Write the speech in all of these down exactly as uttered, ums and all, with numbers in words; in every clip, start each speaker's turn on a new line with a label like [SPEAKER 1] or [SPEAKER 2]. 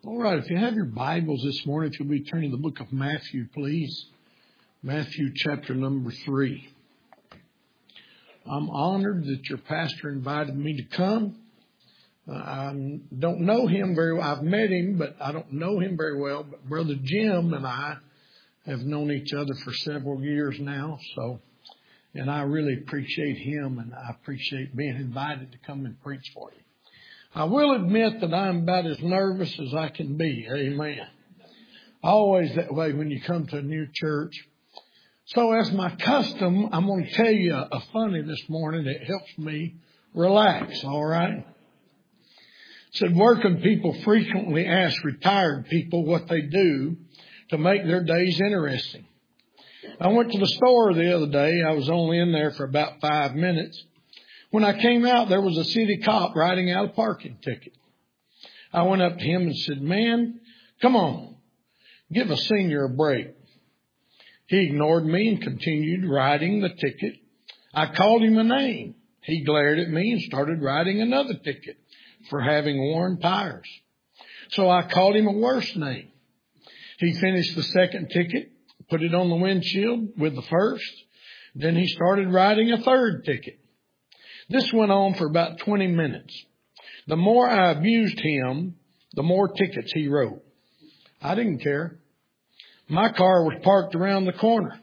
[SPEAKER 1] All right, if you have your Bibles this morning, if you'll be turning to the book of Matthew, please. Matthew chapter number three. I'm honored that your pastor invited me to come. Uh, I don't know him very well. I've met him, but I don't know him very well. But Brother Jim and I have known each other for several years now. So, and I really appreciate him, and I appreciate being invited to come and preach for you. I will admit that I'm about as nervous as I can be. Amen. Always that way when you come to a new church. So as my custom, I'm going to tell you a funny this morning that helps me relax. All right. Said working people frequently ask retired people what they do to make their days interesting. I went to the store the other day. I was only in there for about five minutes. When I came out, there was a city cop writing out a parking ticket. I went up to him and said, "Man, come on, give a senior a break." He ignored me and continued writing the ticket. I called him a name. He glared at me and started writing another ticket for having worn tires. So I called him a worse name. He finished the second ticket, put it on the windshield with the first. Then he started writing a third ticket. This went on for about twenty minutes. The more I abused him, the more tickets he wrote. I didn't care. My car was parked around the corner.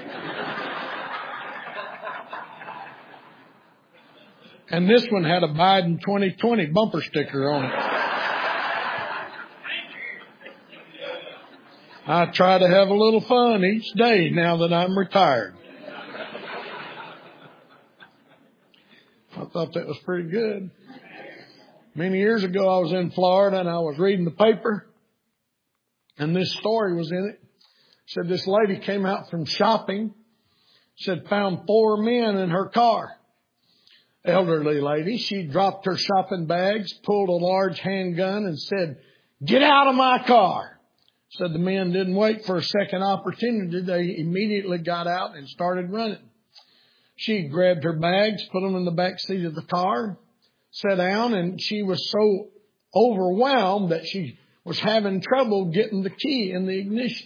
[SPEAKER 1] And this one had a Biden twenty twenty bumper sticker on it. I try to have a little fun each day now that I'm retired. I thought that was pretty good. Many years ago, I was in Florida and I was reading the paper, and this story was in it. It said this lady came out from shopping, said found four men in her car. Elderly lady. She dropped her shopping bags, pulled a large handgun and said, "Get out of my car." Said the men didn't wait for a second opportunity. They immediately got out and started running. She grabbed her bags, put them in the back seat of the car, sat down, and she was so overwhelmed that she was having trouble getting the key in the ignition.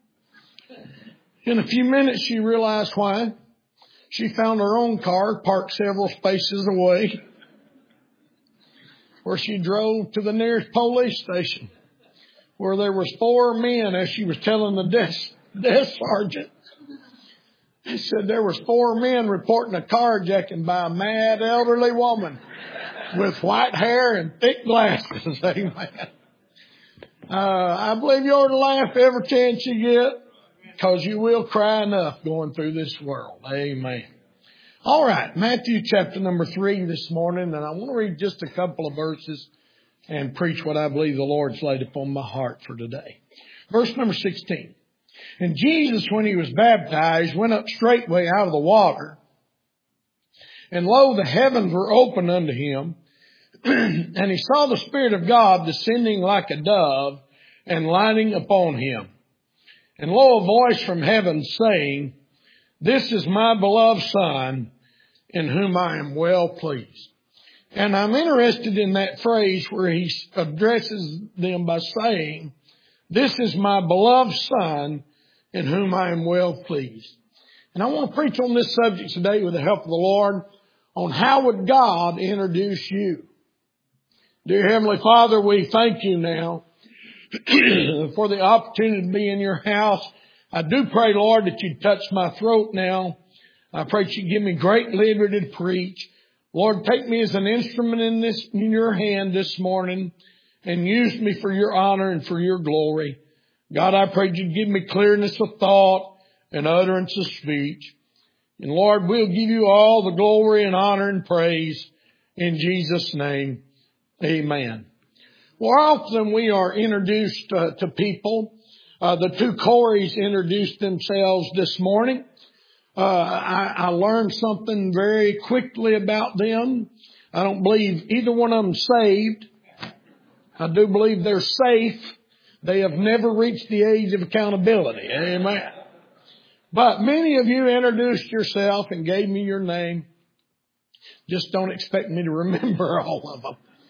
[SPEAKER 1] In a few minutes, she realized why. She found her own car parked several spaces away, where she drove to the nearest police station, where there was four men, as she was telling the desk, desk sergeant. He said there was four men reporting a carjacking by a mad elderly woman with white hair and thick glasses. Amen. Uh, I believe you ought to laugh every chance you get, because you will cry enough going through this world. Amen. All right, Matthew chapter number three this morning, and I want to read just a couple of verses and preach what I believe the Lord's laid upon my heart for today. Verse number sixteen. And Jesus, when he was baptized, went up straightway out of the water. And lo, the heavens were opened unto him. And he saw the Spirit of God descending like a dove and lighting upon him. And lo, a voice from heaven saying, "This is my beloved Son, in whom I am well pleased." And I'm interested in that phrase where he addresses them by saying, "This is my beloved Son, in whom I am well pleased." And I want to preach on this subject today with the help of the Lord on how would God introduce you. Dear Heavenly Father, we thank you now for the opportunity to be in your house. I do pray, Lord, that you touch my throat now. I pray that you give me great liberty to preach. Lord, take me as an instrument in this, in your hand this morning, and use me for your honor and for your glory. God, I pray you give me clearness of thought and utterance of speech. And Lord, we'll give you all the glory and honor and praise in Jesus' name. Amen. More often we are introduced uh, to people. Uh, the two Corys introduced themselves this morning. Uh, I, I learned something very quickly about them. I don't believe either one of them saved. I do believe they're safe. They have never reached the age of accountability. Amen. But many of you introduced yourself and gave me your name. Just don't expect me to remember all of them.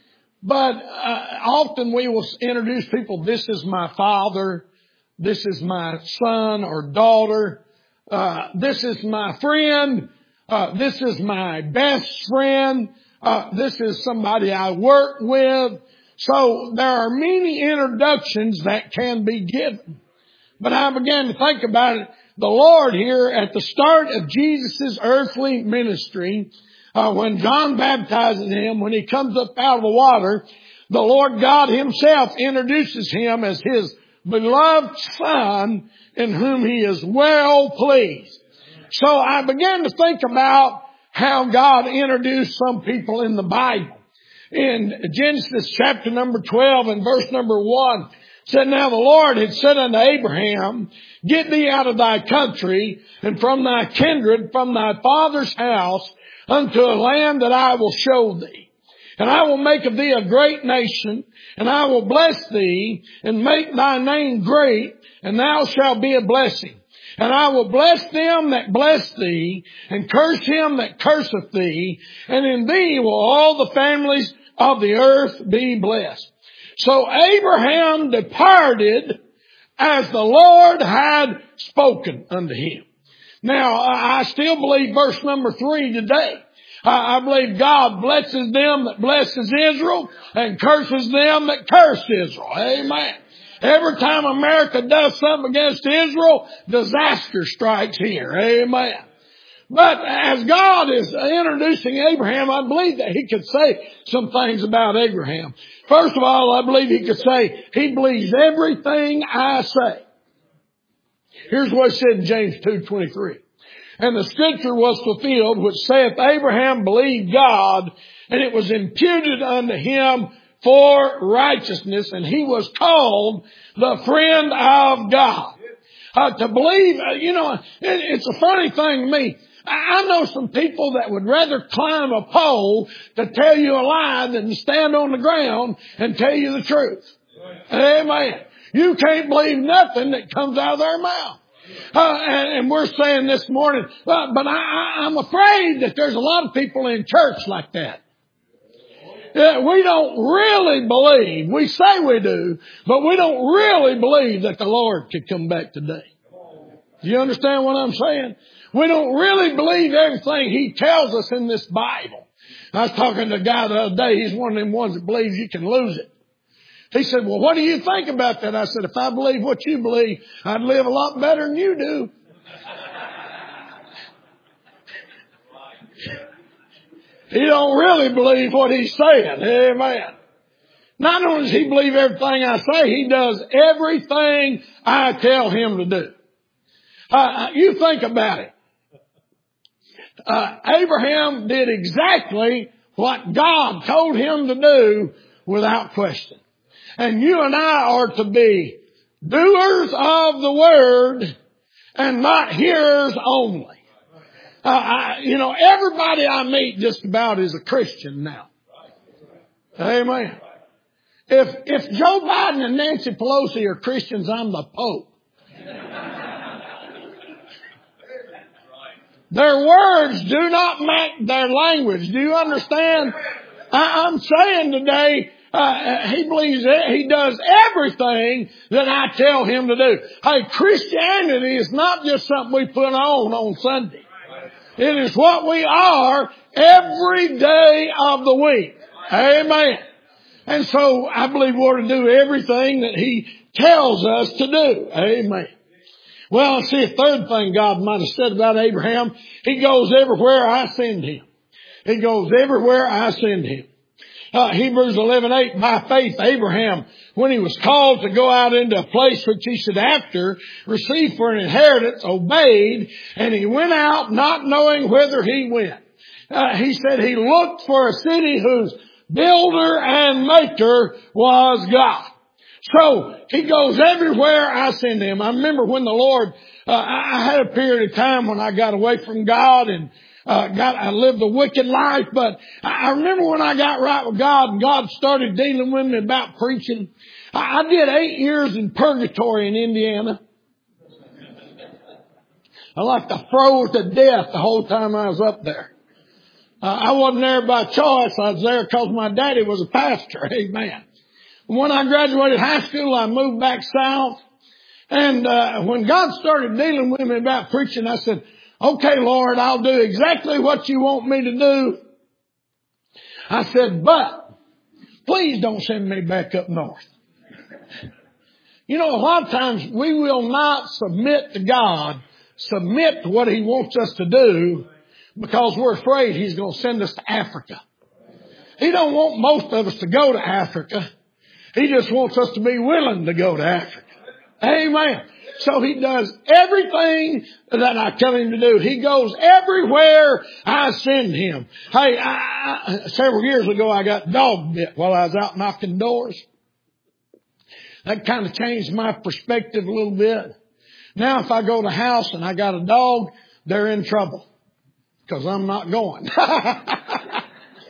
[SPEAKER 1] But uh, often we will introduce people, this is my father, this is my son or daughter, uh, this is my friend, uh, this is my best friend, uh, this is somebody I work with. So there are many introductions that can be given. But I began to think about it. The Lord here at the start of Jesus' earthly ministry, uh, when John baptizes him, when he comes up out of the water, the Lord God himself introduces him as his beloved son in whom he is well pleased. So I began to think about how God introduced some people in the Bible. In Genesis chapter number twelve and verse number one, said, now the Lord had said unto Abraham, get thee out of thy country and from thy kindred, from thy father's house, unto a land that I will show thee. And I will make of thee a great nation, and I will bless thee, and make thy name great, and thou shalt be a blessing. And I will bless them that bless thee, and curse him that curseth thee, and in thee will all the families of the earth be blessed. So Abraham departed as the Lord had spoken unto him. Now, I still believe verse number three today. I believe God blesses them that blesses Israel and curses them that curse Israel. Amen. Every time America does something against Israel, disaster strikes here. Amen. But as God is introducing Abraham, I believe that he could say some things about Abraham. First of all, I believe he could say, he believes everything I say. Here's what it said in James two twenty-three. And the scripture was fulfilled, which saith, Abraham believed God, and it was imputed unto him for righteousness, and he was called the friend of God. Uh, to believe, uh, you know, it, it's a funny thing to me. I know some people that would rather climb a pole to tell you a lie than to stand on the ground and tell you the truth. Amen. You can't believe nothing that comes out of their mouth. Uh, and, and we're saying this morning, uh, but I, I, I'm afraid that there's a lot of people in church like that. Uh, we don't really believe, we say we do, but we don't really believe that the Lord could come back today. Do you understand what I'm saying? We don't really believe everything He tells us in this Bible. I was talking to a guy the other day. He's one of them ones that believes you can lose it. He said, well, what do you think about that? I said, if I believe what you believe, I'd live a lot better than you do. He don't really believe what he's saying. Amen. Not only does he believe everything I say, he does everything I tell him to do. Uh, you think about it. Uh, Abraham did exactly what God told him to do without question. And you and I are to be doers of the word and not hearers only. Uh, I, you know, everybody I meet just about is a Christian now. Amen. If, if Joe Biden and Nancy Pelosi are Christians, I'm the Pope. Their words do not match their language. Do you understand? I, I'm saying today, uh, he believes it, he does everything that I tell him to do. Hey, Christianity is not just something we put on on Sunday. It is what we are every day of the week. Amen. And so I believe we're to do everything that He tells us to do. Amen. Well, see, a third thing God might have said about Abraham, he goes everywhere I send him. He goes everywhere I send him. Uh, Hebrews eleven eight, by faith Abraham, when he was called to go out into a place which he should after receive for an inheritance, obeyed, and he went out not knowing whither he went. Uh, he said he looked for a city whose builder and maker was God. So he goes everywhere I send him. I remember when the Lord, uh, I had a period of time when I got away from God and uh, got, I lived a wicked life. But I remember when I got right with God and God started dealing with me about preaching. I, I did eight years in purgatory in Indiana. I like to froze to death the whole time I was up there. Uh, I wasn't there by choice. I was there because my daddy was a pastor. Amen. When I graduated high school, I moved back south. And uh, when God started dealing with me about preaching, I said, okay, Lord, I'll do exactly what you want me to do. I said, but please don't send me back up north. You know, a lot of times we will not submit to God, submit to what He wants us to do because we're afraid He's going to send us to Africa. He don't want most of us to go to Africa. He just wants us to be willing to go to Africa. Amen. So He does everything that I tell Him to do. He goes everywhere I send Him. Hey, I, I, several years ago I got dog bit while I was out knocking doors. That kind of changed my perspective a little bit. Now if I go to a house and I got a dog, they're in trouble because I'm not going. I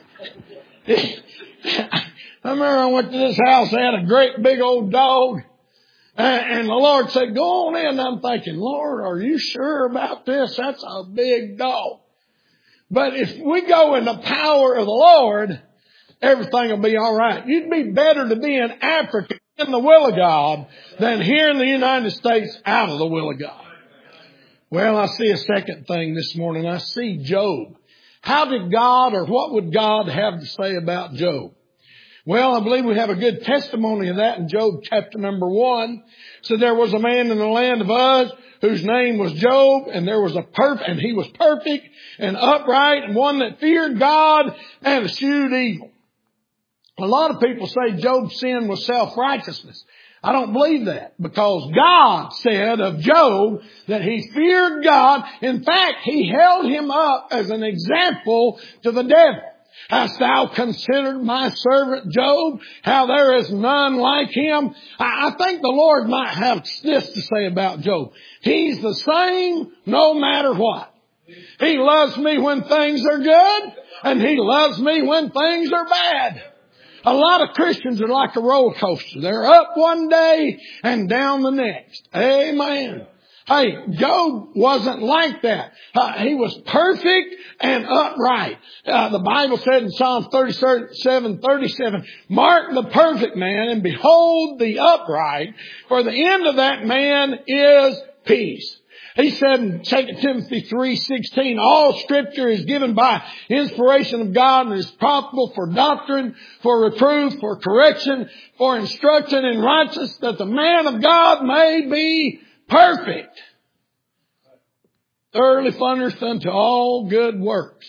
[SPEAKER 1] remember I went to this house. They had a great big old dog. And the Lord said, go on in. I'm thinking, Lord, are you sure about this? That's a big dog. But if we go in the power of the Lord, everything will be all right. You'd be better to be in Africa in the will of God than here in the United States out of the will of God. Well, I see a second thing this morning. I see Job. How did God, or what would God have to say about Job? Well, I believe we have a good testimony of that in Job chapter number one. So there was a man in the land of Uz whose name was Job, and there was a perfect, and he was perfect and upright, and one that feared God and eschewed evil. A lot of people say Job's sin was self-righteousness. I don't believe that, because God said of Job that he feared God. In fact, He held him up as an example to the devil. Hast thou considered my servant Job, how there is none like him? I think the Lord might have this to say about Job. He's the same no matter what. He loves me when things are good, and He loves me when things are bad. A lot of Christians are like a roller coaster. They're up one day and down the next. Amen. Hey, Job wasn't like that. Uh, he was perfect and upright. Uh, the Bible said in Psalm thirty-seven, thirty-seven, mark the perfect man and behold the upright, for the end of that man is peace. He said in Second Timothy three sixteen, all Scripture is given by inspiration of God and is profitable for doctrine, for reproof, for correction, for instruction in righteousness, that the man of God may be perfect, thoroughly furnished unto all good works.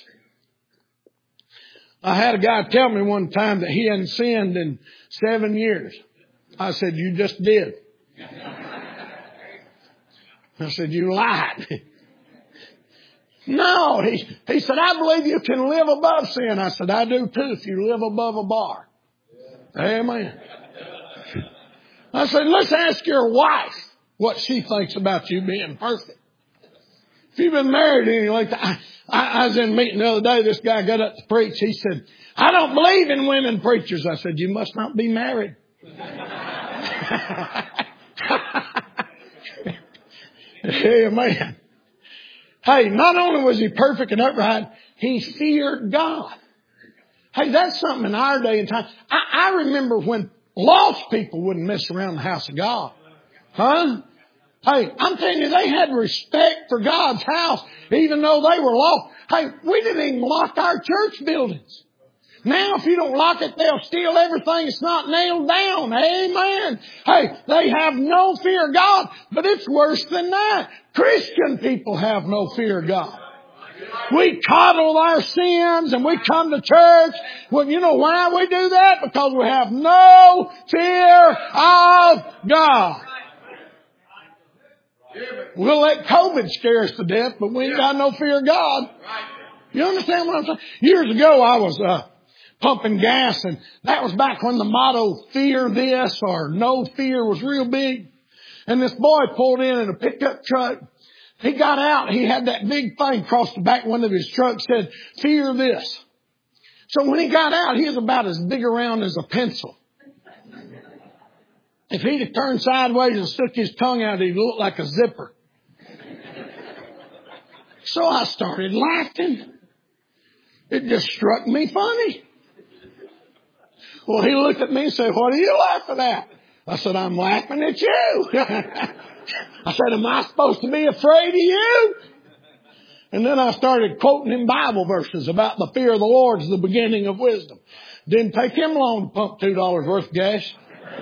[SPEAKER 1] I had a guy tell me one time that he hadn't sinned in seven years. I said, you just did. I said, you lied. No, he, he said, I believe you can live above sin. I said, I do too if you live above a bar. Amen. I said, let's ask your wife what she thinks about you being perfect. If you've been married anything like that. I, I, I was in a meeting the other day. This guy got up to preach. He said, I don't believe in women preachers. I said, you must not be married. Amen. Hey, not only was he perfect and upright, he feared God. Hey, that's something in our day and time. I, I remember when lost people wouldn't mess around the house of God. Huh? Hey, I'm telling you, they had respect for God's house, even though they were lost. Hey, we didn't even lock our church buildings. Now, if you don't lock it, they'll steal everything that's not nailed down. Amen. Hey, they have no fear of God, but it's worse than that. Christian people have no fear of God. We coddle our sins and we come to church. Well, you know why we do that? Because we have no fear of God. We'll let COVID scare us to death, but we ain't got no fear of God. You understand what I'm saying? Years ago, I was uh, pumping gas, and that was back when the motto, fear this or no fear, was real big. And this boy pulled in in a pickup truck. He got out. He had that big thing across the back window of his truck, said, fear this. So when he got out, he was about as big around as a pencil. If he'd have turned sideways and stuck his tongue out, he'd look like a zipper. So I started laughing. It just struck me funny. Well, he looked at me and said, what are you laughing at? I said, I'm laughing at you. I said, am I supposed to be afraid of you? And then I started quoting him Bible verses about the fear of the Lord is the beginning of wisdom. Didn't take him long to pump two dollars worth of gas.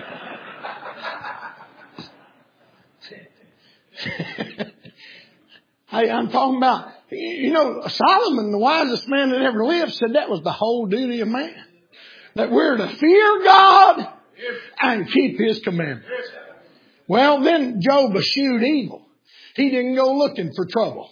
[SPEAKER 1] Hey, I'm talking about, you know, Solomon, the wisest man that ever lived, said that was the whole duty of man. That we're to fear God and keep His commandments. Well, then Job eschewed evil. He didn't go looking for trouble.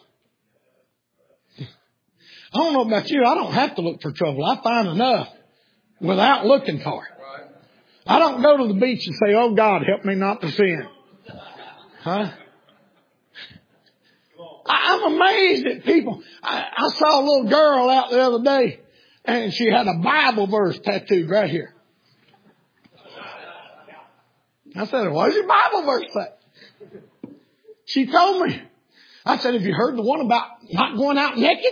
[SPEAKER 1] I don't know about you. I don't have to look for trouble. I find enough without looking for it. I don't go to the beach and say, oh God, help me not to sin. Huh? I'm amazed at people. I, I saw a little girl out the other day and she had a Bible verse tattooed right here. I said, what does your Bible verse say? She told me. I said, have you heard the one about not going out naked?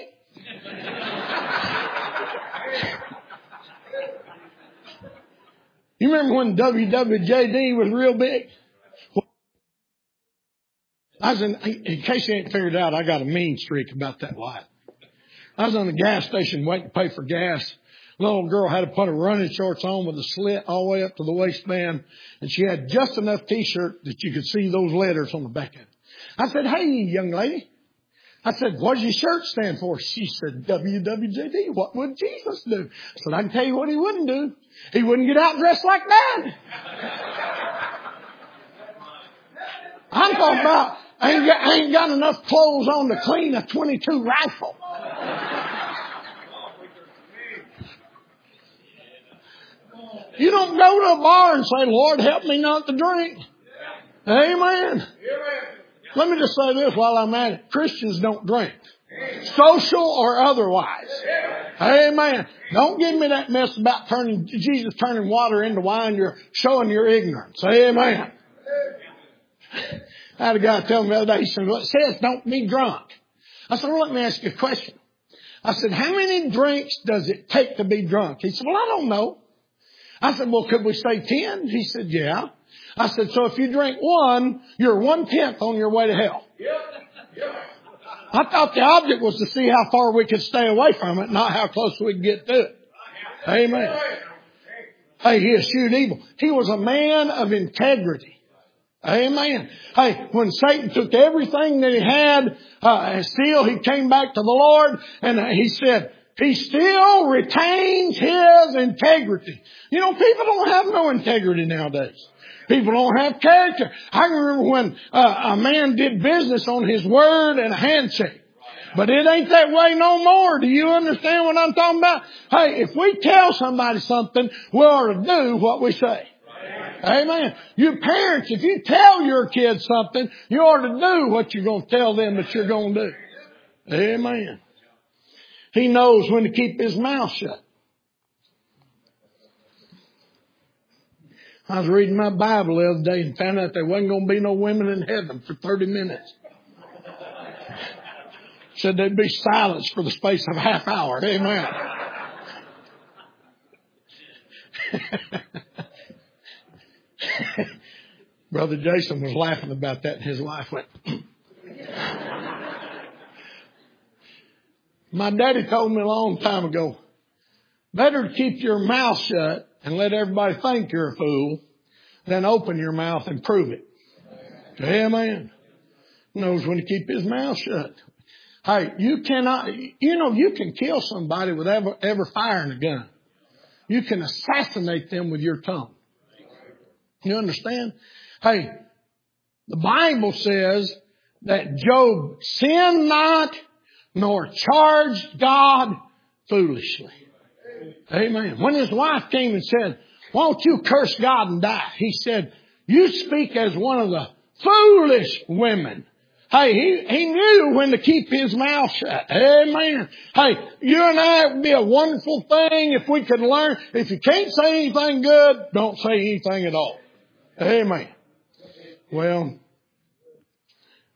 [SPEAKER 1] You remember when W W J D was real big? I was in, in case you ain't figured it out, I got a mean streak about that light. I was on the gas station waiting to pay for gas. The little girl had to put her running shorts on with a slit all the way up to the waistband. And she had just enough t-shirt that you could see those letters on the back of it. I said, hey, young lady. I said, what does your shirt stand for? She said, W W J D. What would Jesus do? I said, I can tell you what he wouldn't do. He wouldn't get out dressed like that. I'm talking about, I ain't got, I ain't got enough clothes on to clean a twenty-two rifle. You don't go to a bar and say, Lord, help me not to drink. Amen. Let me just say this while I'm at it. Christians don't drink. Social or otherwise. Amen. Don't give me that mess about turning Jesus turning water into wine. You're showing your ignorance. Amen. I had a guy tell me the other day, he said, well, it says don't be drunk. I said, well, let me ask you a question. I said, how many drinks does it take to be drunk? He said, well, I don't know. I said, well, could we say ten? He said, yeah. I said, so if you drink one, you're one-tenth on your way to hell. I thought the object was to see how far we could stay away from it, not how close we could get to it. Amen. Hey, he eschewed evil. He was a man of integrity. Amen. Hey, when Satan took everything that he had, uh, and still he came back to the Lord and uh, he said, he still retains his integrity. You know, people don't have no integrity nowadays. People don't have character. I remember when uh, a man did business on his word and a handshake. But it ain't that way no more. Do you understand what I'm talking about? Hey, if we tell somebody something, we ought to do what we say. Amen. You parents, if you tell your kids something, you ought to do what you're going to tell them that you're going to do. Amen. He knows when to keep his mouth shut. I was reading my Bible the other day and found out there wasn't going to be no women in heaven for thirty minutes. Said there'd be silence for the space of a half hour. Amen. Brother Jason was laughing about that and his wife went. My daddy told me a long time ago, better keep your mouth shut and let everybody think you're a fool than open your mouth and prove it. Amen. Knows when to keep his mouth shut. Hey, you cannot, you know, you can kill somebody with ever, ever firing a gun. You can assassinate them with your tongue. You understand? Hey, the Bible says that Job sinned not nor charged God foolishly. Amen. When his wife came and said, why don't you curse God and die? He said, you speak as one of the foolish women. Hey, he, he knew when to keep his mouth shut. Amen. Hey, you and I, it would be a wonderful thing if we could learn. If you can't say anything good, don't say anything at all. Amen. Well,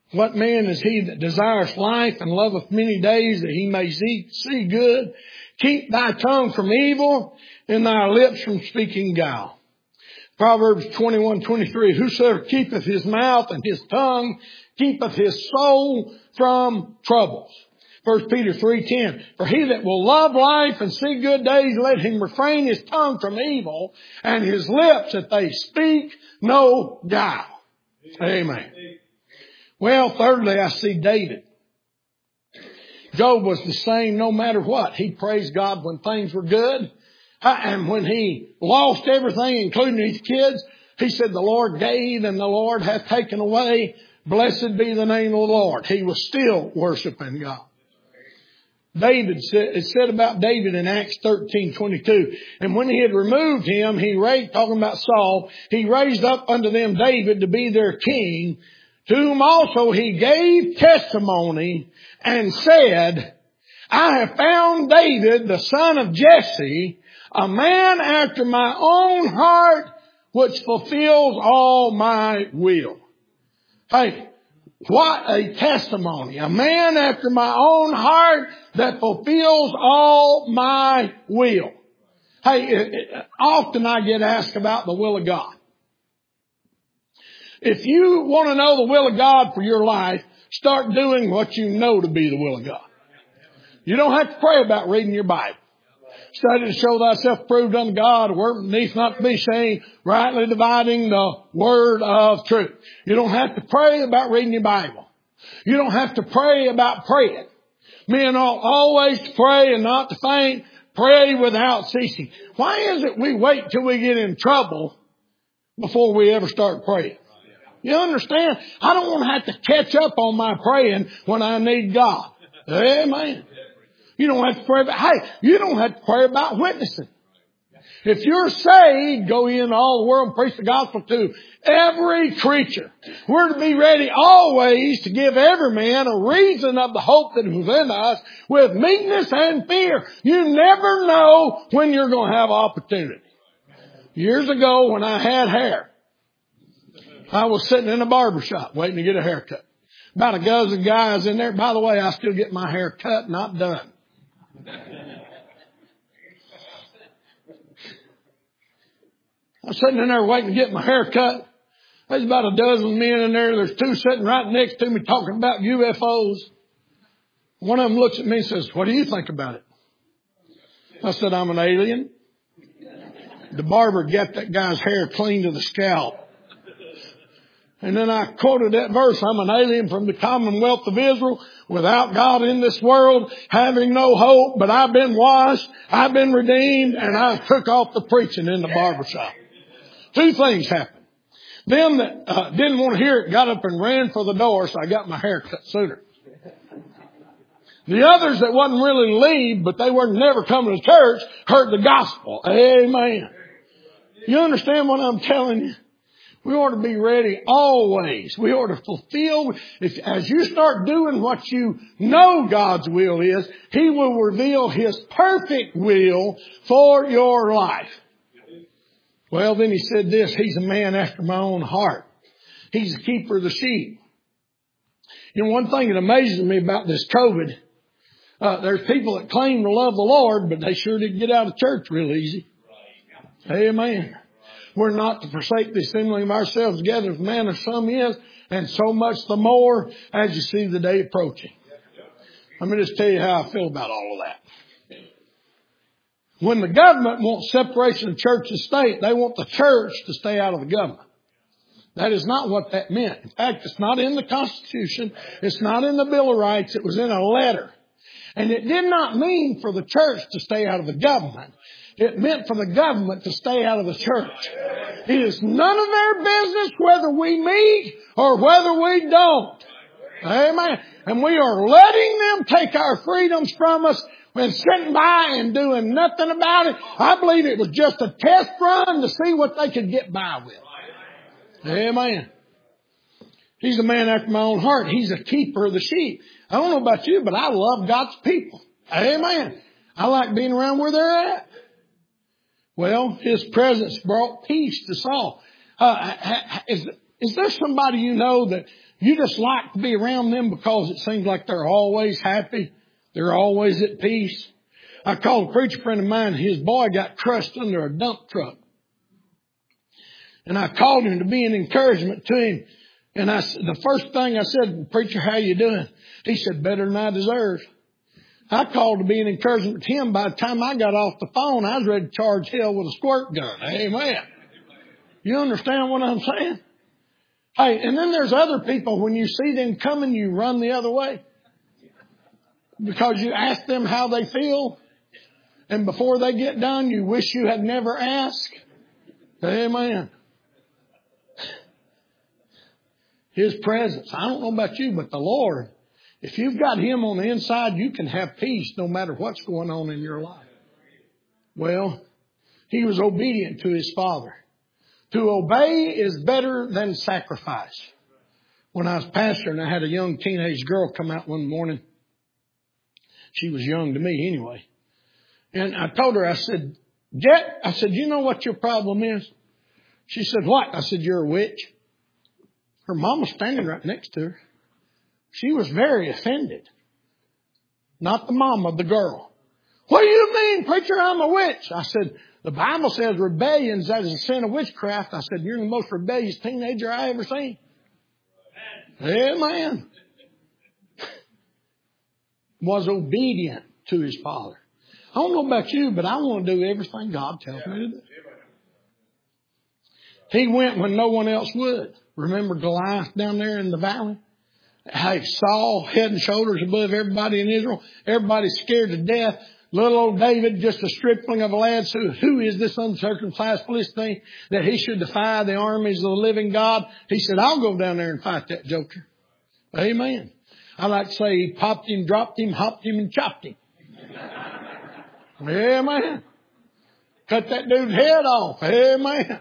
[SPEAKER 1] What man is he that desireth life and loveth many days that he may see, see good? Keep thy tongue from evil and thy lips from speaking guile. Proverbs twenty-one twenty-three, whosoever keepeth his mouth and his tongue keepeth his soul from troubles. First Peter three ten, for he that will love life and see good days, let him refrain his tongue from evil and his lips that they speak no guile. Amen. Well, thirdly, I see David. Job was the same no matter what. He praised God when things were good. And when he lost everything, including his kids, he said, the Lord gave and the Lord hath taken away. Blessed be the name of the Lord. He was still worshiping God. David said, it said about David in Acts thirteen twenty-two, and when he had removed him, he raised, talking about Saul, he raised up unto them David to be their king, to whom also he gave testimony and said, I have found David, the son of Jesse, a man after my own heart, which fulfills all my will. Hey, what a testimony. A man after my own heart that fulfills all my will. Hey, it, it, often I get asked about the will of God. If you want to know the will of God for your life, start doing what you know to be the will of God. You don't have to pray about reading your Bible. Study to show thyself approved unto God, a work needs not to be ashamed, rightly dividing the word of truth. You don't have to pray about reading your Bible. You don't have to pray about praying. Men ought always to pray and not to faint. Pray without ceasing. Why is it we wait till we get in trouble before we ever start praying? You understand? I don't want to have to catch up on my praying when I need God. Amen. You don't have to pray about, hey, you don't have to pray about witnessing. If you're saved, go in all the world and preach the gospel to every creature. We're to be ready always to give every man a reason of the hope that is within us with meekness and fear. You never know when you're going to have opportunity. Years ago when I had hair, I was sitting in a barber shop waiting to get a haircut. About a dozen guys in there. By the way, I still get my hair cut, not done. I'm sitting in there waiting to get my hair cut. There's about a dozen men in there. There's two sitting right next to me talking about U F Os. One of them looks at me and says, what do you think about it? I said, I'm an alien. The barber got that guy's hair clean to the scalp. And then I quoted that verse, I'm an alien from the commonwealth of Israel, without God in this world, having no hope, but I've been washed, I've been redeemed, and I took off the preaching in the barbershop. Two things happened. Them that uh, didn't want to hear it got up and ran for the door, so I got my hair cut sooner. The others that wasn't really leave, but they weren't never coming to church, heard the gospel. Amen. You understand what I'm telling you? We ought to be ready always. We ought to fulfill. If, as you start doing what you know God's will is, He will reveal His perfect will for your life. Well, then he said this, He's a man after my own heart. He's the keeper of the sheep. You know, one thing that amazes me about this COVID, uh, there's people that claim to love the Lord, but they sure did get out of church real easy. Amen. We're not to forsake the assembling of ourselves together as manner some is, and so much the more as you see the day approaching. Let me just tell you how I feel about all of that. When the government wants separation of church and state, they want the church to stay out of the government. That is not what that meant. In fact, it's not in the Constitution. It's not in the Bill of Rights. It was in a letter. And it did not mean for the church to stay out of the government. It meant for the government to stay out of the church. It is none of their business whether we meet or whether we don't. Amen. And we are letting them take our freedoms from us and sitting by and doing nothing about it. I believe it was just a test run to see what they could get by with. Amen. He's a man after my own heart. He's a keeper of the sheep. I don't know about you, but I love God's people. Amen. I like being around where they're at. Well, His presence brought peace to Saul. Uh, is, Is there somebody you know that you just like to be around them because it seems like they're always happy? They're always at peace. I called a preacher friend of mine. His boy got crushed under a dump truck. And I called him to be an encouragement to him. And I, the first thing I said, preacher, how you doing? He said, better than I deserve. I called to be an encouragement to him. By the time I got off the phone, I was ready to charge hell with a squirt gun. Amen. You understand what I'm saying? Hey, and then there's other people, when you see them coming, you run the other way. Because you ask them how they feel. And before they get done, you wish you had never asked. Amen. His presence. I don't know about you, but the Lord, if you've got Him on the inside, you can have peace no matter what's going on in your life. Well, he was obedient to his father. To obey is better than sacrifice. When I was pastoring, I had a young teenage girl come out one morning. She was young to me anyway. And I told her, I said, Jet, I said, you know what your problem is? She said, what? I said, you're a witch. Her mom was standing right next to her. She was very offended. Not the mama, the girl. What do you mean, preacher, I'm a witch? I said, the Bible says rebellion is a sin of witchcraft. I said, you're the most rebellious teenager I ever seen. Amen. Was obedient to his father. I don't know about you, but I want to do everything God tells me to do. He went when no one else would. Remember Goliath down there in the valley? Hey, Saul, head and shoulders above everybody in Israel. Everybody's scared to death. Little old David, just a stripling of a lad. So who is this uncircumcised Philistine that he should defy the armies of the living God? He said, I'll go down there and fight that joker. Amen. I like to say he popped him, dropped him, hopped him, and chopped him. Amen. Cut that dude's head off. Amen.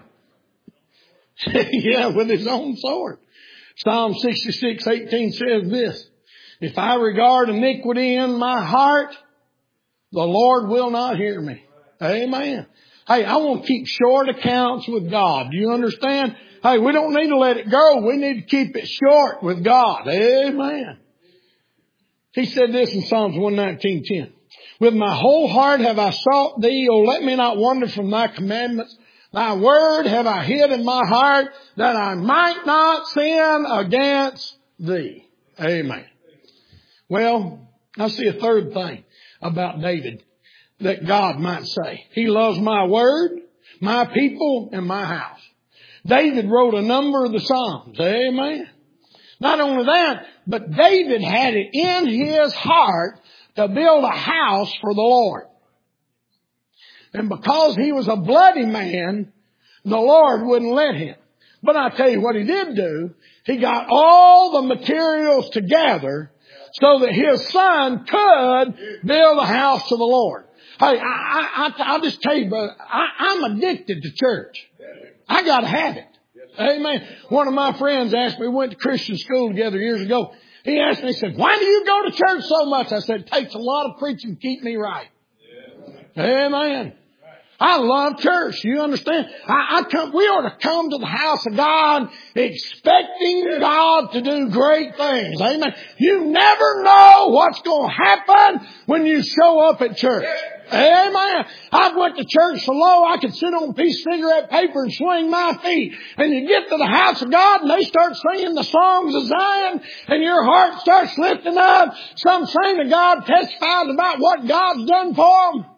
[SPEAKER 1] Yeah, with his own sword. Psalm sixty-six eighteen says this, if I regard iniquity in my heart, the Lord will not hear me. Amen. Hey, I want to keep short accounts with God. Do you understand? Hey, we don't need to let it go. We need to keep it short with God. Amen. He said this in Psalms one nineteen ten. With my whole heart have I sought thee. Oh, let me not wander from thy commandments. Thy word have I hid in my heart that I might not sin against thee. Amen. Well, I see a third thing about David that God might say. He loves my word, my people, and my house. David wrote a number of the Psalms. Amen. Not only that, but David had it in his heart to build a house for the Lord. And because he was a bloody man, the Lord wouldn't let him. But I tell you what he did do. He got all the materials together so that his son could build a house to the Lord. Hey, I, I, I, I'll just tell you, brother, I, I'm addicted to church. I got to have it. Amen. One of my friends asked me, we went to Christian school together years ago. He asked me, he said, why do you go to church so much? I said, it takes a lot of preaching to keep me right. Amen. I love church. You understand? I, I come, we ought to come to the house of God expecting God to do great things. Amen. You never know what's going to happen when you show up at church. Amen. I went to church so low I could sit on a piece of cigarette paper and swing my feet. And you get to the house of God and they start singing the songs of Zion and your heart starts lifting up. Some saint of God testifies about what God's done for them.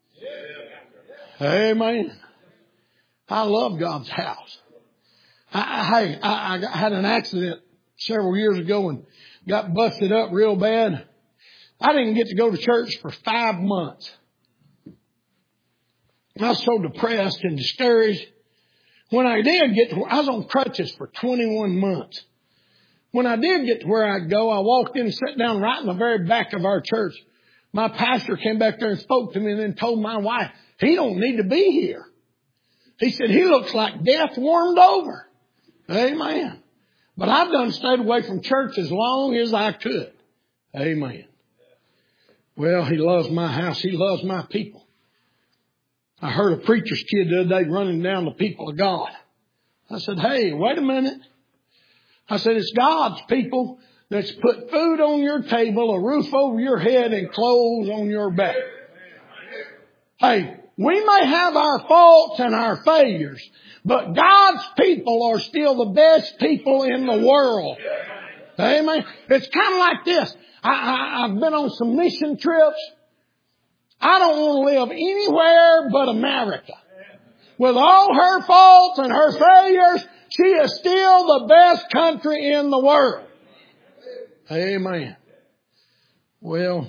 [SPEAKER 1] Amen. I love God's house. I, I, I, I had an accident several years ago and got busted up real bad. I didn't get to go to church for five months. I was so depressed and discouraged. When I did get to, I was on crutches for twenty-one months. When I did get to where I'd go, I walked in and sat down right in the very back of our church. My pastor came back there and spoke to me and then told my wife, he don't need to be here. He said, he looks like death warmed over. Amen. But I've done stayed away from church as long as I could. Amen. Well, he loves my house. He loves my people. I heard a preacher's kid the other day running down the people of God. I said, hey, wait a minute. I said, it's God's people that's put food on your table, a roof over your head, and clothes on your back. Hey, we may have our faults and our failures, but God's people are still the best people in the world. Amen. It's kind of like this. I, I, I've been on some mission trips. I don't want to live anywhere but America. With all her faults and her failures, she is still the best country in the world. Amen. Well,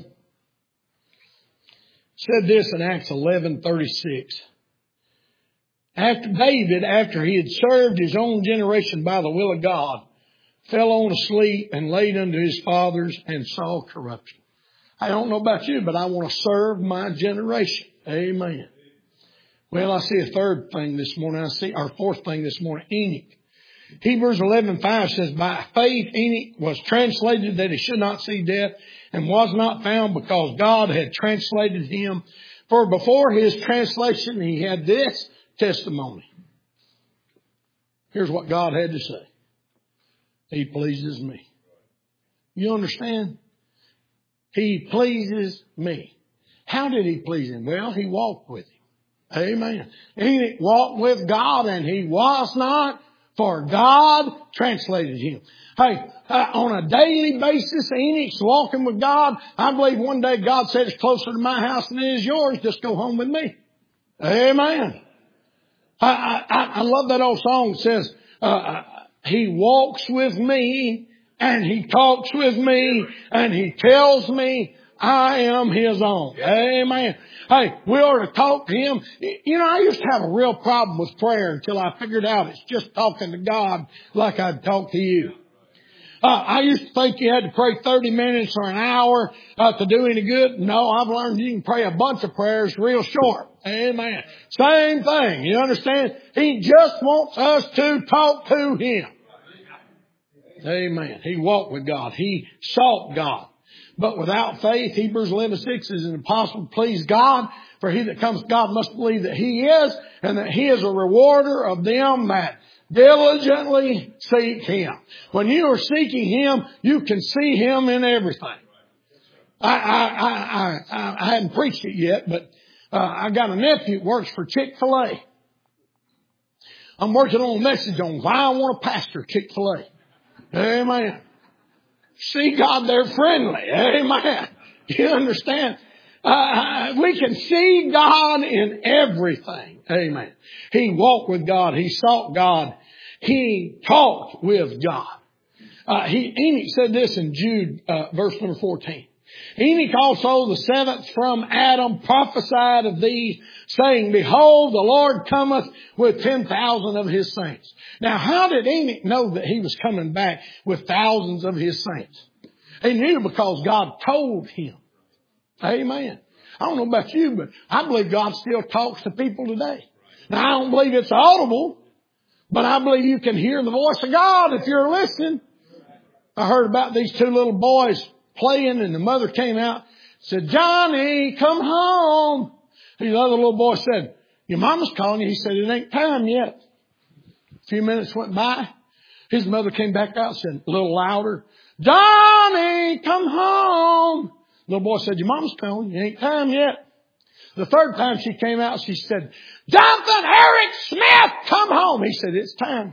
[SPEAKER 1] said this in Acts eleven thirty-six. After David, after he had served his own generation by the will of God, fell on asleep and laid unto his fathers and saw corruption. I don't know about you, but I want to serve my generation. Amen. Well, I see a third thing this morning. I see our fourth thing this morning, Enoch. Hebrews eleven five says, by faith Enoch was translated that he should not see death, and was not found because God had translated him. For before his translation he had this testimony. Here's what God had to say. He pleases me. You understand? He pleases me. How did he please him? Well, he walked with him. Amen. Enoch walked with God, and he was not, for God translated him. Hey, uh, on a daily basis, Enoch's walking with God. I believe one day God said, it's closer to my house than it is yours. Just go home with me. Amen. I, I, I love that old song that says, uh, he walks with me and he talks with me and he tells me I am his own. Amen. Hey, we ought to talk to him. You know, I used to have a real problem with prayer until I figured out it's just talking to God like I'd talk to you. Uh, I used to think you had to pray thirty minutes or an hour uh, to do any good. No, I've learned you can pray a bunch of prayers real short. Amen. Same thing. You understand? He just wants us to talk to him. Amen. He walked with God. He sought God. But without faith, Hebrews eleven six is impossible to please God. For he that comes to God must believe that he is, and that he is a rewarder of them that diligently seek him. When you are seeking him, you can see him in everything. I, I, I, I, I hadn't preached it yet, but uh, I got a nephew that works for Chick-fil-A. I'm working on a message on why I want to pastor Chick-fil-A. Amen. See God, they're friendly. Amen. You understand? Uh, we can see God in everything. Amen. He walked with God. He sought God. He talked with God. Uh, he, Enoch said this in Jude, uh, verse number fourteen. Enoch also, the seventh from Adam, prophesied of these, saying, behold, the Lord cometh with ten thousand of his saints. Now, how did Enoch know that he was coming back with thousands of his saints? He knew because God told him. Amen. I don't know about you, but I believe God still talks to people today. Now, I don't believe it's audible, but I believe you can hear the voice of God if you're listening. I heard about these two little boys playing, and the mother came out and said, Johnny, come home. The other little boy said, your mama's calling you. He said, it ain't time yet. A few minutes went by. His mother came back out and said a little louder, Johnny, come home. The little boy said, your mama's calling you. It ain't time yet. The third time she came out, she said, Jonathan Eric Smith, come home. He said, it's time.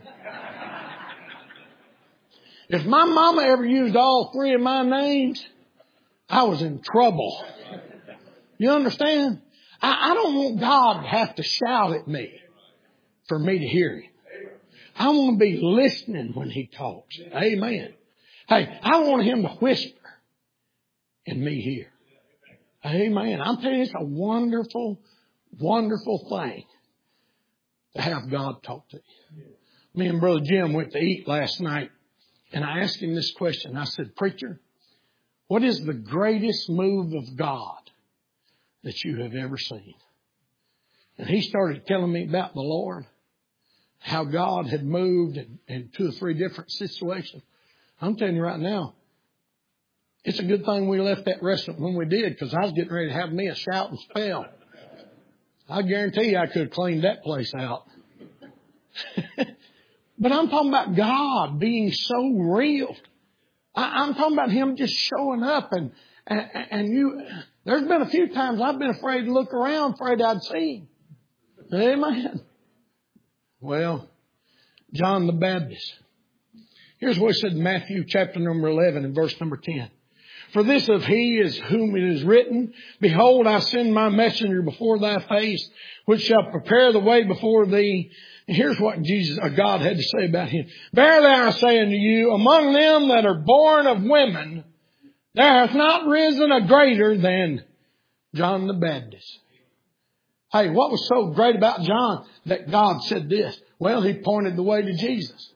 [SPEAKER 1] If my mama ever used all three of my names, I was in trouble. You understand? I, I don't want God to have to shout at me for me to hear him. I want to be listening when he talks. Amen. Hey, I want him to whisper and me hear. Amen. I'm telling you, it's a wonderful, wonderful thing to have God talk to you. Me and Brother Jim went to eat last night, and I asked him this question. I said, preacher, what is the greatest move of God that you have ever seen? And he started telling me about the Lord, how God had moved in, in two or three different situations. I'm telling you right now, it's a good thing we left that restaurant when we did, because I was getting ready to have me a shouting spell. I guarantee you I could have cleaned that place out. But I'm talking about God being so real. I, I'm talking about Him just showing up and, and, and you, there's been a few times I've been afraid to look around, afraid I'd see Him. Amen. Well, John the Baptist. Here's what it said in Matthew chapter number eleven and verse number ten. For this of He is whom it is written, Behold, I send my messenger before thy face, which shall prepare the way before thee. And here's what Jesus, or God had to say about Him. Verily I say unto you, among them that are born of women, there hath not risen a greater than John the Baptist. Hey, what was so great about John that God said this? Well, he pointed the way to Jesus.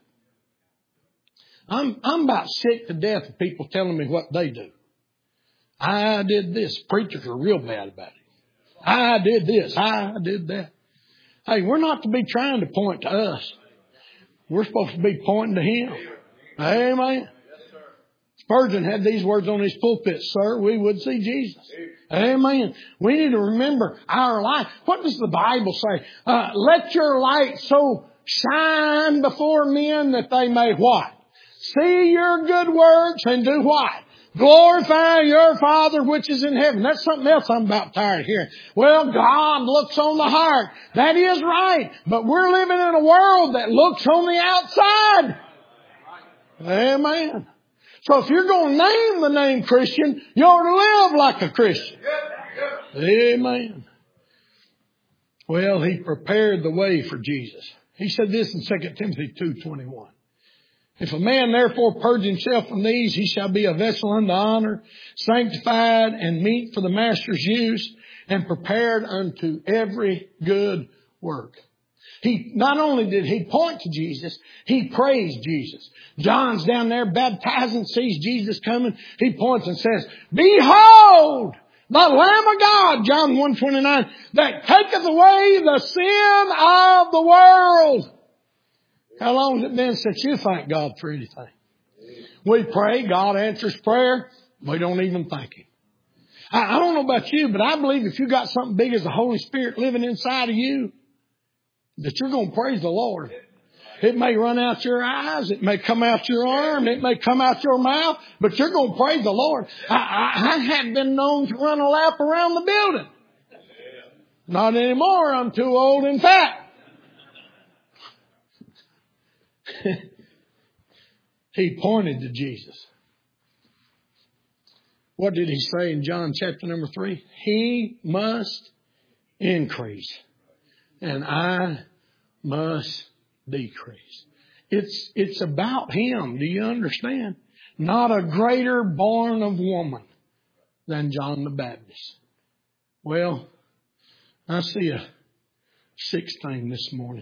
[SPEAKER 1] I'm, I'm about sick to death of people telling me what they do. I did this. Preachers are real bad about it. I did this. I did that. Hey, we're not to be trying to point to us. We're supposed to be pointing to Him. Amen. Spurgeon had these words on his pulpit, sir, we would see Jesus. Amen. We need to remember our life. What does the Bible say? Uh, let your light so shine before men that they may what? See your good works and do what? Glorify your Father which is in heaven. That's something else I'm about tired of hearing. Well, God looks on the heart. That is right. But we're living in a world that looks on the outside. Amen. So if you're going to name the name Christian, you ought to live like a Christian. Amen. Well, He prepared the way for Jesus. He said this in Second Timothy two twenty-one. If a man therefore purge himself from these, he shall be a vessel unto honor, sanctified and meet for the master's use, and prepared unto every good work. He, not only did he point to Jesus, he praised Jesus. John's down there baptizing, sees Jesus coming. He points and says, Behold, the Lamb of God, John one twenty-nine, that taketh away the sin of the world. How long has it been since you thanked God for anything? We pray, God answers prayer. We don't even thank Him. I, I don't know about you, but I believe if you got something big as the Holy Spirit living inside of you, that you're going to praise the Lord. It may run out your eyes. It may come out your arm. It may come out your mouth. But you're going to praise the Lord. I, I, I have been known to run a lap around the building. Not anymore. I'm too old and fat. He pointed to Jesus. What did He say in John chapter number three? He must increase and I must decrease. It's, it's about Him. Do you understand? Not a greater born of woman than John the Baptist. Well, I see a sixth thing this morning.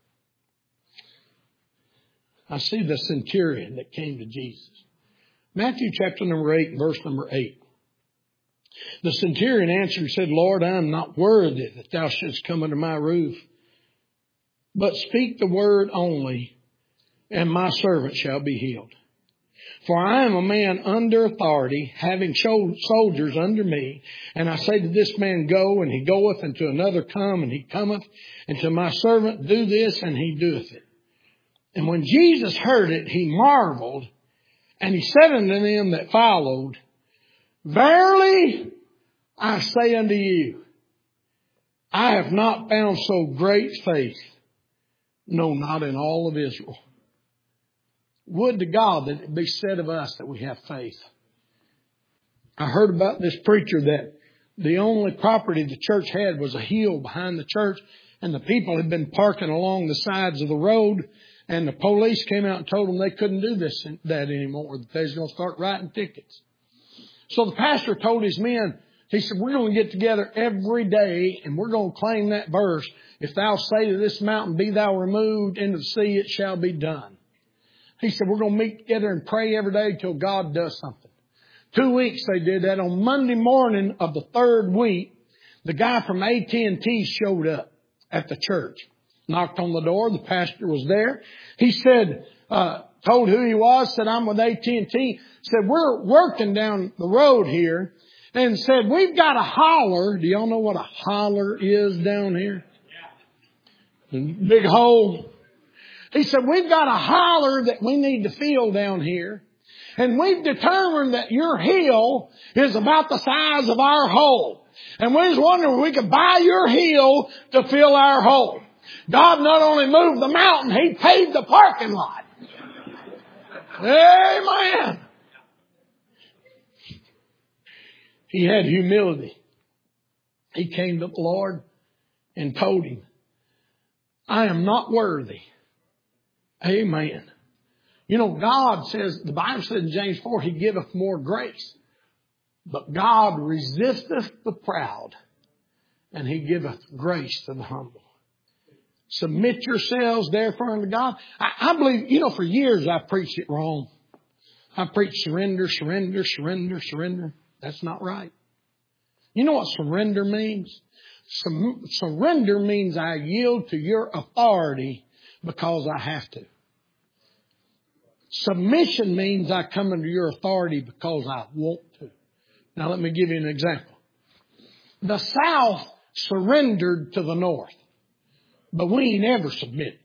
[SPEAKER 1] I see the centurion that came to Jesus. Matthew chapter number eight, verse number eight. The centurion answered and said, Lord, I am not worthy that thou shouldst come under my roof. But speak the word only, and my servant shall be healed. For I am a man under authority, having soldiers under me. And I say to this man, go, and he goeth, and to another come, and he cometh. And to my servant, do this, and he doeth it. And when Jesus heard it, he marveled, and he said unto them that followed, Verily I say unto you, I have not found so great faith, no, not in all of Israel. Would to God that it be said of us that we have faith. I heard about this preacher that the only property the church had was a hill behind the church, and the people had been parking along the sides of the road. And the police came out and told them they couldn't do this that anymore, that they was going to start writing tickets. So the pastor told his men, he said, we're going to get together every day and we're going to claim that verse. If thou say to this mountain, be thou removed into the sea, it shall be done. He said, we're going to meet together and pray every day till God does something. Two weeks they did that. On Monday morning of the third week, the guy from A T and T showed up at the church. Knocked on the door. The pastor was there. He said, uh, told who he was, said, I'm with A T and T. Said, we're working down the road here. And said, we've got a holler. Do y'all know what a holler is down here? Big hole. He said, we've got a holler that we need to fill down here. And we've determined that your hill is about the size of our hole. And we was wondering if we could buy your hill to fill our hole. God not only moved the mountain, He paved the parking lot. Amen. He had humility. He came to the Lord and told Him, I am not worthy. Amen. You know, God says, the Bible says in James four, He giveth more grace. But God resisteth the proud, and He giveth grace to the humble. Submit yourselves therefore unto God. I, I believe, you know, for years I preached it wrong. I preached surrender, surrender, surrender, surrender. That's not right. You know what surrender means? Sur- surrender means I yield to your authority because I have to. Submission means I come under your authority because I want to. Now let me give you an example. The South surrendered to the North, but we ain't ever submitted.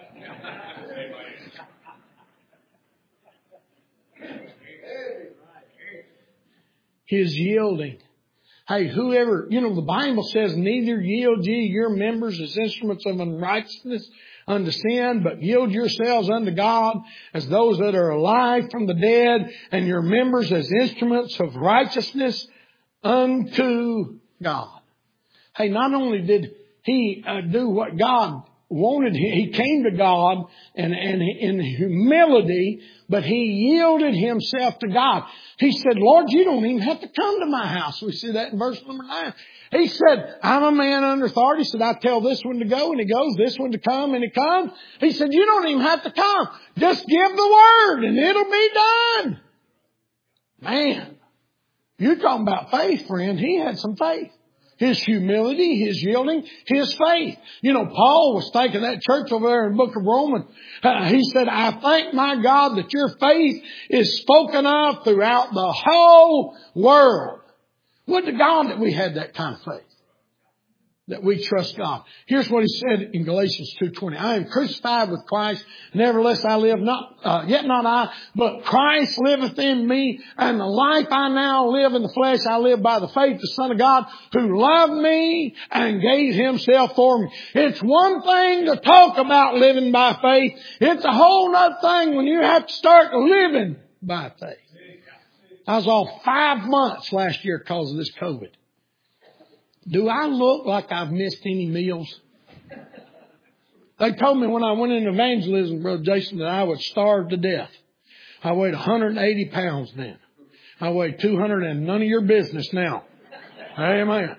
[SPEAKER 1] His yielding. Hey, whoever, you know, the Bible says, neither yield ye your members as instruments of unrighteousness unto sin, but yield yourselves unto God as those that are alive from the dead, and your members as instruments of righteousness unto God. Hey, not only did He uh, do what God wanted, He came to God and, and in humility, but He yielded Himself to God. He said, Lord, you don't even have to come to my house. We see that in verse number nine. He said, I'm a man under authority. He said, I tell this one to go and he goes, this one to come and he comes. He said, you don't even have to come. Just give the word and it'll be done. Man, you're talking about faith, friend. He had some faith. His humility, His yielding, His faith. You know, Paul was thanking that church over there in the book of Romans. Uh, he said, I thank my God that your faith is spoken of throughout the whole world. Would to God that we had that kind of faith. That we trust God. Here's what he said in Galatians two twenty. I am crucified with Christ. Nevertheless I live, not uh, yet not I, but Christ liveth in me. And the life I now live in the flesh, I live by the faith of the Son of God, who loved me and gave Himself for me. It's one thing to talk about living by faith. It's a whole other thing when you have to start living by faith. I was off five months last year because of this COVID. Do I look like I've missed any meals? They told me when I went into evangelism, Brother Jason, that I would starve to death. I weighed one hundred eighty pounds then. I weighed two hundred and none of your business now. Amen.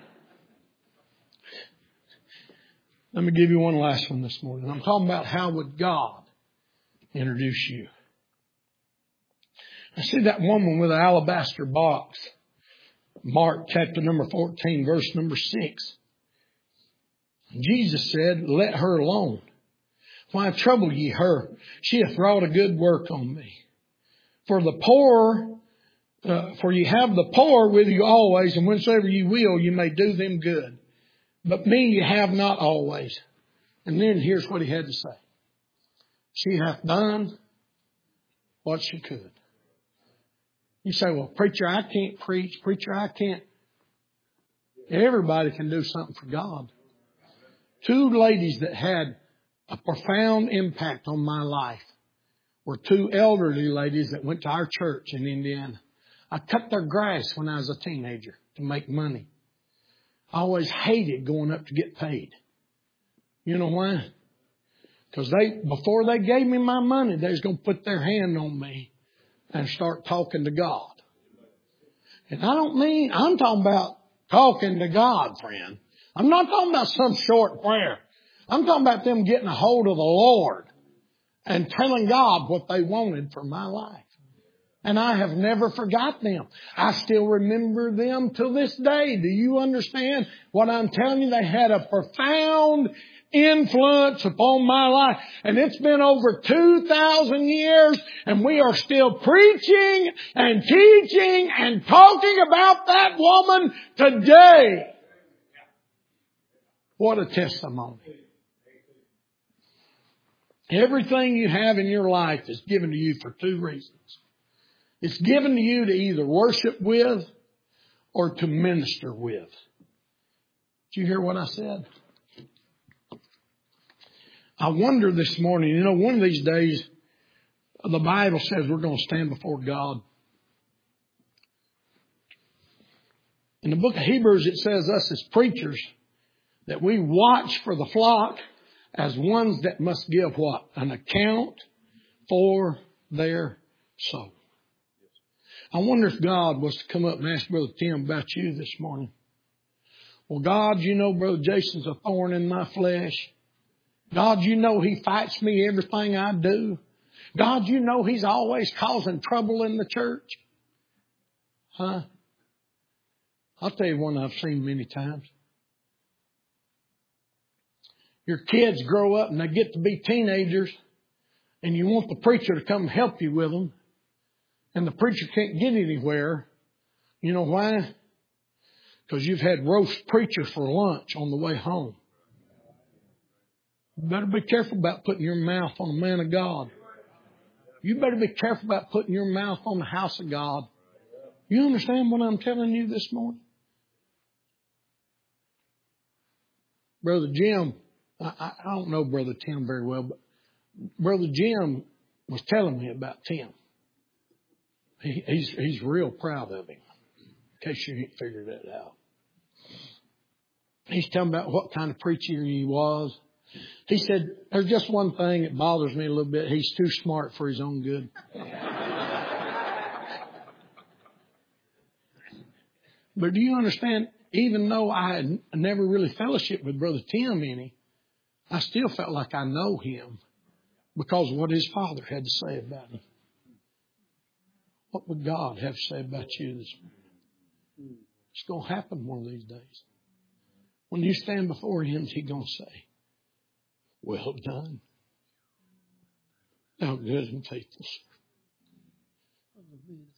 [SPEAKER 1] Let me give you one last one this morning. I'm talking about how would God introduce you. I see that woman with an alabaster box. Mark chapter number fourteen, verse number six. Jesus said, let her alone. Why trouble ye her? She hath wrought a good work on me. For the poor, uh, for ye have the poor with you always, and whensoever ye will, you may do them good. But me ye have not always. And then here's what he had to say. She hath done what she could. You say, well, preacher, I can't preach. Preacher, I can't. Everybody can do something for God. Two ladies that had a profound impact on my life were two elderly ladies that went to our church in Indiana. I cut their grass when I was a teenager to make money. I always hated going up to get paid. You know why? Because they, before they gave me my money, they was going to put their hand on me and start talking to God. And I don't mean, I'm talking about talking to God, friend. I'm not talking about some short prayer. I'm talking about them getting a hold of the Lord and telling God what they wanted for my life. And I have never forgot them. I still remember them till this day. Do you understand what I'm telling you? They had a profound influence upon my life. And it's been over two thousand years and we are still preaching and teaching and talking about that woman today. What a testimony. Everything you have in your life is given to you for two reasons. It's given to you to either worship with or to minister with. Did you hear what I said? I wonder this morning, you know, one of these days, the Bible says we're going to stand before God. In the book of Hebrews, it says us as preachers that we watch for the flock as ones that must give what? An account for their soul. I wonder if God was to come up and ask Brother Tim about you this morning. Well, God, you know Brother Jason's a thorn in my flesh. God, you know he fights me everything I do. God, you know he's always causing trouble in the church. Huh? I'll tell you one I've seen many times. Your kids grow up and they get to be teenagers and you want the preacher to come help you with them and the preacher can't get anywhere. You know why? Because you've had roast preacher for lunch on the way home. You better be careful about putting your mouth on a man of God. You better be careful about putting your mouth on the house of God. You understand what I'm telling you this morning? Brother Jim, I, I don't know Brother Tim very well, but Brother Jim was telling me about Tim. He, he's, he's real proud of him, in case you ain't figured that out. He's telling about what kind of preacher he was. He said, there's just one thing that bothers me a little bit. He's too smart for his own good. But do you understand, even though I had never really fellowshiped with Brother Tim any, I still felt like I know him because of what his father had to say about him. What would God have to say about you this morning? It's going to happen one of these days. When you stand before him, he's going to say, well done, thou good and faithful servant.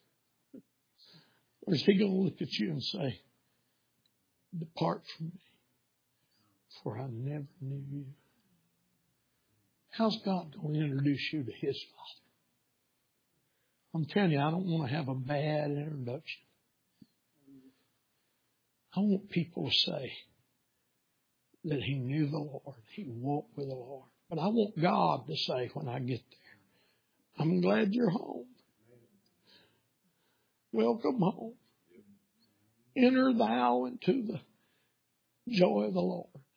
[SPEAKER 1] Or is he going to look at you and say, depart from me, for I never knew you? How's God going to introduce you to his Father? I'm telling you, I don't want to have a bad introduction. I want people to say that he knew the Lord. He walked with the Lord. But I want God to say when I get there, I'm glad you're home. Welcome home. Enter thou into the joy of the Lord.